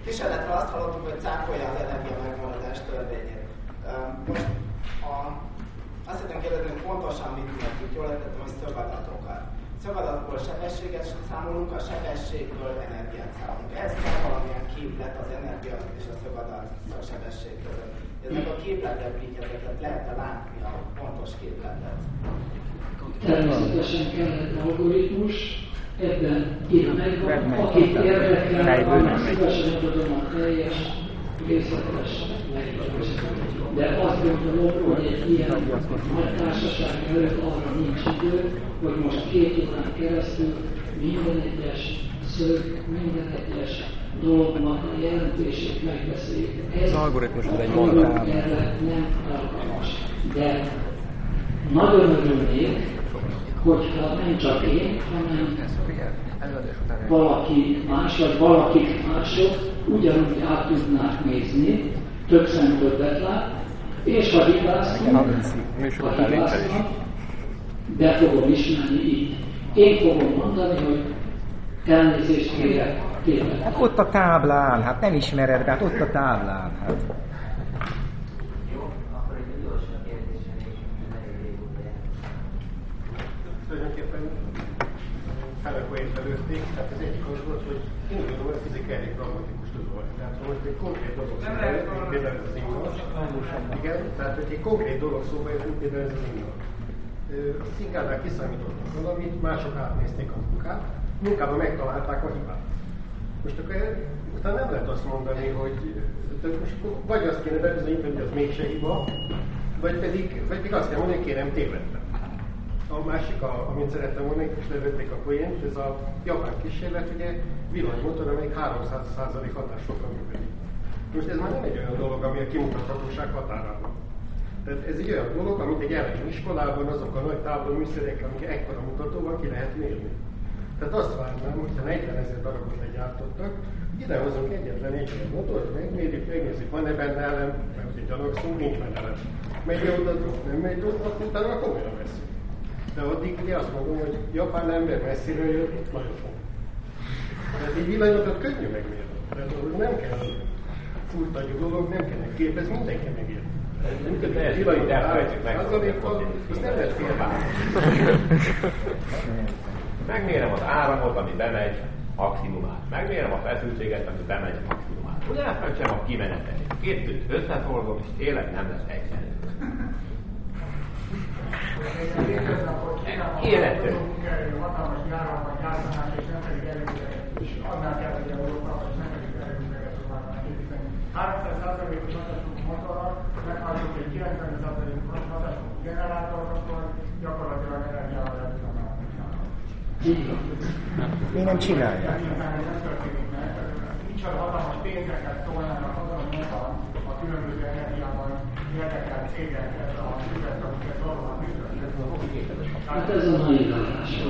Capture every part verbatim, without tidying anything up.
Kísérletre azt hallottuk, hogy cáfolja az energia megmaradás törvényét. Most a, azt szeretném kérdezni, hogy pontosan mit tudjuk, jól értettem, hogy szögadatokat. Szögadatból sebességet számolunk, a sebességből energiát számolunk. Ehhez kell valamilyen képlet az energia és a szögadat a sebesség között. Ezek a képletek vigyezeket lehet-e látni a pontos képletet? Természetesen kellett algoritmus, ebben ide megvan, akit érdekel, annak szívesen adom a teljes részletes megjelöléset. De azt gondolom, hogy egy ilyen nagy társaság előtt arra nincs idő, hogy most két órán keresztül minden egyes szög, minden egyes dolognak a jelentését megbeszéljük. Ez az algoritmus egy mondatában nem alkalmas. De nagyon örülnék, hogyha nem csak én, hanem valaki más, vagy valakik mások ugyanúgy át tudnák nézni, tök szem többet lát, és ha hibáztunk, ha hibáztunk, de fogom ismerni így. Én fogom mondani, hogy elnézést kérek tényleg. Hát ott a táblán, hát nem ismered, de hát ott a táblán. Hát. Tulajdonképpen felekvén előtték, tehát az egyik az volt, hogy én gondolom, hogy a fizika elég pragmatikus tud volni. Tehát most egy konkrét dolog szóba jött, például ez az ingat. Igen, tehát hogy egy konkrét dolog szóba jött, például ez az ingat. A szingánál kiszámítottak valamit, mások átnézték a munkát, munkában megtalálták a hibát. Most akkor utána nem lehet azt mondani, hogy most vagy azt kéne bebizonyítani, hogy az mégse hiba, vagy pedig, vagy pedig azt kell mondani, hogy kérem, tévedtem. A másik, a, amit szerettem volna, és levőtték a poént, ez a japán kísérlet, ugye villanymotor, amelyik háromszáz százalék hatásokkal működik. Most ez már nem egy olyan dolog, ami a kimutathatóság határában. Tehát ez egy olyan dolog, amit egy elemi iskolában azok a nagy táblóműszerek, amik ekkora mutatóval ki lehet mérni. Tehát azt várnám, hogyha negyvenezer darabot legyártottak, hogy idehozunk egyetlen egy ilyen motort, megmérjük, megnézzük, van-e benne elem, mert ugye gyanakszunk, nincs benne elem. Megy oda, nem megy oda, utána komolyan veszünk. De addig ugye azt mondom, hogy japán ember messziről jött, nagyon fog. Tehát egy villanymotot könnyű megmérni. Tehát nem kell furtagyú dolog, nem kell egy kép, ez mindenki megér. Egy villanyot elfelejtjük meg. Azt nem lehet félválni. Megmérem az áramot, ami bemegy maximumát. Megmérem a feszültséget, ami bemegy maximumát. Ugye elfelejtsem a kimenetelét. Kettőt összeforgom, és tényleg nem lesz egyszerű. Életű. Hatalmas gyárakban gyártanák, és nem pedig előzeget, és annál kell, hogy Európában, és nem pedig előzeget próbálnak készíteni. háromszáz százalékos hatású motorral, meghajtunk egy kilencven százalékos hatású generátort, akkor gyakorlatilag energiával lehet csinálni. Mi nem csinálják? Nem történik meg. Micsoda hatalmas pénzeket szólnának azon, hogy mondtam a különböző energiában érdekelt cégeket, a füvet, amiket valóban működnek. Hát ez a mai látásról.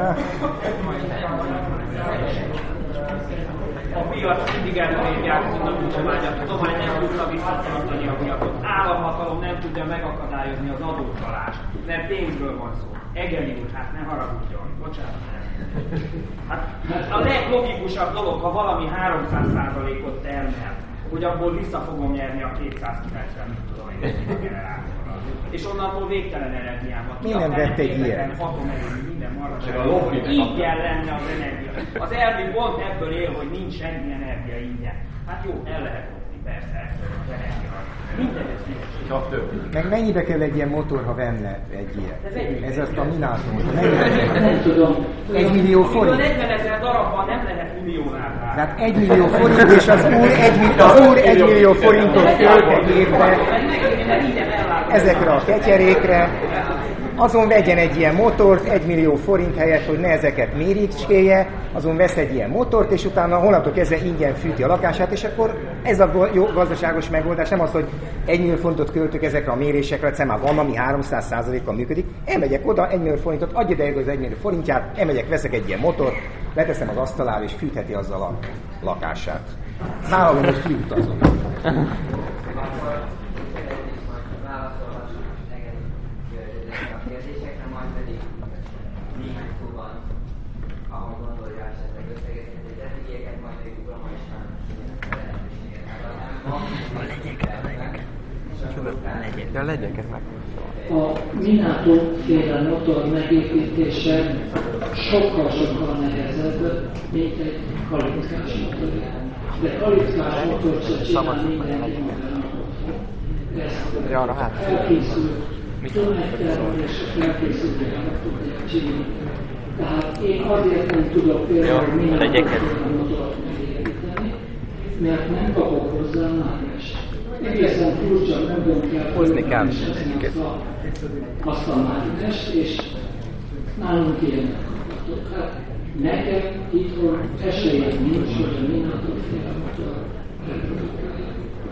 A piac mindig előrébb mint a tudomány. A tudomány nem tudta visszaszorítani a piacot. Államhatalom nem tudja megakadályozni az adócsalást, mert pénzből van szó. Egeli úr, hát ne haragudjon. Bocsánat, nem. Hát a leglogikusabb dolog, ha valami háromszáz százalékot termel, hogy abból vissza fogom nyerni a kétszázkilencven, mit tudom én, a generátorral. És onnantól végtelen energiámat. Mi nem vett egy ilyen? Minden marad. Így kell lenne az energia. Az elvi pont ebből él, hogy nincs semmi energia ingyen. Hát jó, el lehet lopni, persze, az energia. Minden ez szíves. Meg mennyibe kell egy ilyen motor, ha venne egy ilyen? Ez, ez azt a Minato motor. Nem tudom. Egy millió forint. negyvenezer darabban nem lehet milliónál rá. Tehát egy millió forint, és az úr egy, az úr egy millió forintot költ egy évre ezekre a ketyerékre. Azon vegyen egy ilyen motort, egy millió forint helyett, hogy ne ezeket méricskéje, azon vesz egy ilyen motort, és utána holnaptól kezdve ingyen fűti a lakását, és akkor ez a jó gazdaságos megoldás, nem az, hogy egy millió forintot költök ezekre a mérésekre, egyszerűen már van, ami háromszáz százalékkal működik, elmegyek oda, egy millió forintot, adja ide az egy millió forintját, elmegyek, veszek egy ilyen motort, leteszem az asztalára, és fűtheti azzal a lakását. Vállalom, hogy kiutazom. A legyeket, a legyeket. De a legyeket meg. A Minato-féle motor megépítése sokkal-sokkal nehezebb, mint egy kalitkás motor. De kalitkás motor se csinál mindenki magának. Ezt elkészül, tömegterül és felkészülően tudják csinálni. Tehát én azért nem tudok például Minato-féle motort megépíteni, mert nem kapok hozzá mágnes. Egészen furcsa módon kell hozni kell azt a mágnest, és nálunk ilyenek kaphatók. Hát nekem itthon esélyem nincs, hogy a Minato-féle motor reprodukálja.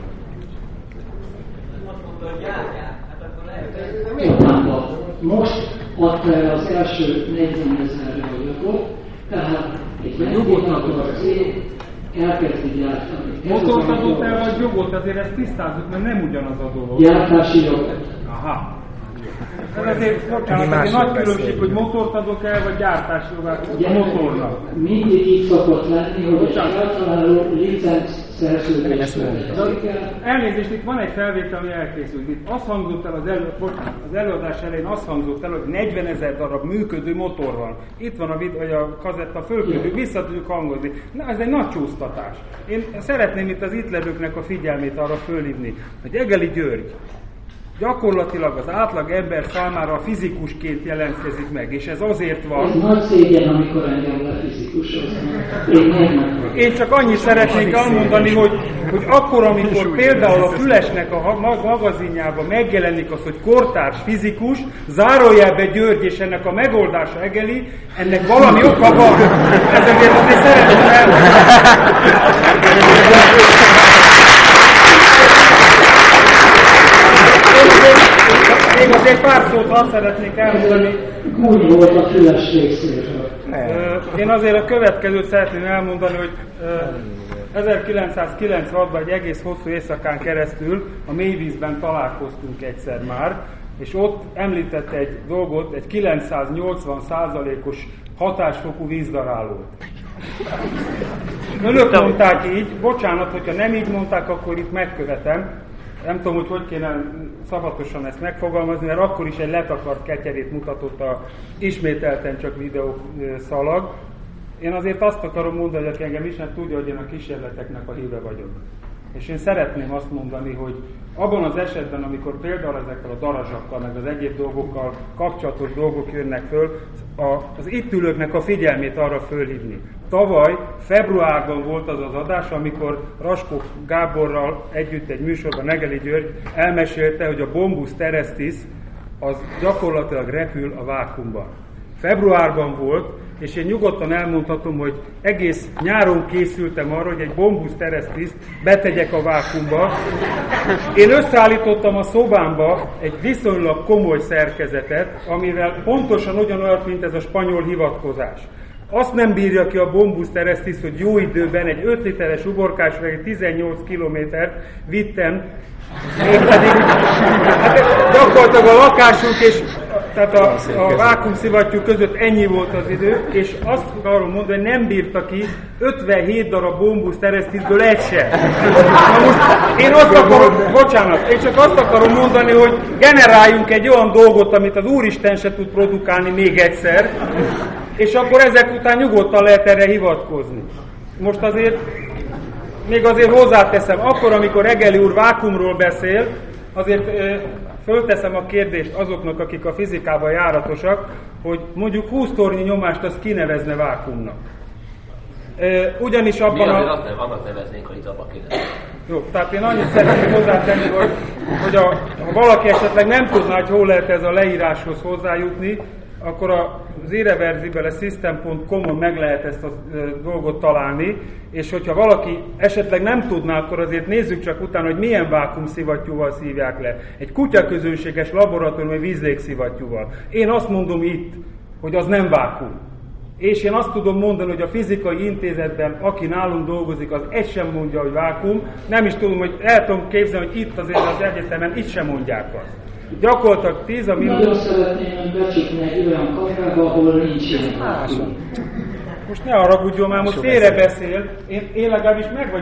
Japánban most adta el az első negyvenezer anyagot, tehát egy vendégmotor cég elkezdi gyártani. Motort adott el, vagy jogot? Azért ezt tisztázzuk, mert nem ugyanaz a dolog. Gyártási jogot. Aha. Ez azért, bocsánat, azért nagy különbség, hogy motort adok el, vagy gyártási jogát a motornak. Mindig így szokott lenni, hogy egy eltaláló licenc szerződést elnézést, itt van egy felvétel, ami elkészült. Itt azt hangzott el az, elő, az előadás elején, azt hangzott el, hogy negyvenezer darab működő motor van. Itt van a, vid, vagy a kazetta, fölködő, vissza tudjuk hangozni. Na, ez egy nagy csúsztatás. Én szeretném itt az itt levőknek a figyelmét arra fölhívni, hogy Egeli György gyakorlatilag az átlag ember számára fizikusként jelentkezik meg, és ez azért van. Ez nagy szégyen, amikor engem le fizikushoz. Én nem. Én csak annyit szeretnék elmondani, hogy, hogy akkor, amikor például a Fülesnek a magazinjában megjelenik az, hogy kortárs fizikus, zárójelbe György és ennek a megoldása Egeli, ennek valami oka van. Ez azért azért szeretném elmondani. Még azért pár szót azt szeretnék elmondani. Úgy volt a Füles részéről. Én azért a következőt szeretném elmondani, hogy ezerkilencszázkilencvenhatban egy egész hosszú éjszakán keresztül a mélyvízben találkoztunk egyszer már, és ott említett egy dolgot, egy kilencszáznyolcvan százalékos hatásfokú vízdarálót. Önök mondták így, bocsánat, hogyha nem így mondták, akkor itt megkövetem. Nem tudom, hogy hogy kéne szabatosan ezt megfogalmazni, mert akkor is egy letakart ketyerét mutatott a ismételten csak videó szalag. Én azért azt akarom mondani, hogy engem is nem tudja, hogy én a kísérleteknek a híve vagyok. És én szeretném azt mondani, hogy abban az esetben, amikor például ezekkel a darazsakkal, meg az egyéb dolgokkal kapcsolatos dolgok jönnek föl, az itt ülőknek a figyelmét arra fölhívni. Tavaly februárban volt az az adás, amikor Raskó Gáborral együtt egy műsorban Egeli György elmesélte, hogy a Bombus terrestris az gyakorlatilag repül a vákuumban. Februárban volt, és én nyugodtan elmondhatom, hogy egész nyáron készültem arra, hogy egy Bombus terrestris betegyek a vákuumba. Én összeállítottam a szobámba egy viszonylag komoly szerkezetet, amivel pontosan ugyanolyan, mint ez a spanyol hivatkozás. Azt nem bírja ki a Bombus terrestris, hogy jó időben egy öt literes uborkásra egy tizennyolc kilométert vittem, mégpedig hát gyakorlatilag a lakásunk és tehát a, a vákuumszivattyú között ennyi volt az idő, és azt akarom mondani, hogy nem bírta ki ötvenhét darab Bombus terrestrisből egy se. Na most én azt akarom, bocsánat, én csak azt akarom mondani, hogy generáljunk egy olyan dolgot, amit az Úristen se tud produkálni még egyszer, és akkor ezek után nyugodtan lehet erre hivatkozni. Most azért, még azért hozzáteszem, akkor, amikor Egeli úr vákuumról beszél, azért e, fölteszem a kérdést azoknak, akik a fizikában járatosak, hogy mondjuk húsz tornyi nyomást azt kinevezne vákuumnak. E, ugyanis abban mi a... azt nem, annak neveznénk, hogy itt abban kéne. Jó, tehát én annyit szeretnék hozzátenni, hogy, hogy a, ha valaki esetleg nem tudná, hogy hol lehet ez a leíráshoz hozzájutni, akkor az Irreversible System pont com-on meg lehet ezt a dolgot találni, és hogyha valaki esetleg nem tudná, akkor azért nézzük csak utána, hogy milyen vákuumszivattyúval szívják le. Egy kutyaközönséges laboratóriumi vízlégszivattyúval. Én azt mondom itt, hogy az nem vákuum. És én azt tudom mondani, hogy a fizikai intézetben, aki nálunk dolgozik, az egy sem mondja, hogy vákuum. Nem is tudom, hogy el tudom képzelni, hogy itt azért az egyetemen itt sem mondják azt. Gyakorlatilag tíz a minut... Nagyon szeretném becsukni egy olyan kamerába, ahol nincs ilyen. Most ne haragudjon már, most félrebeszél. Én, én legalábbis meg vagyok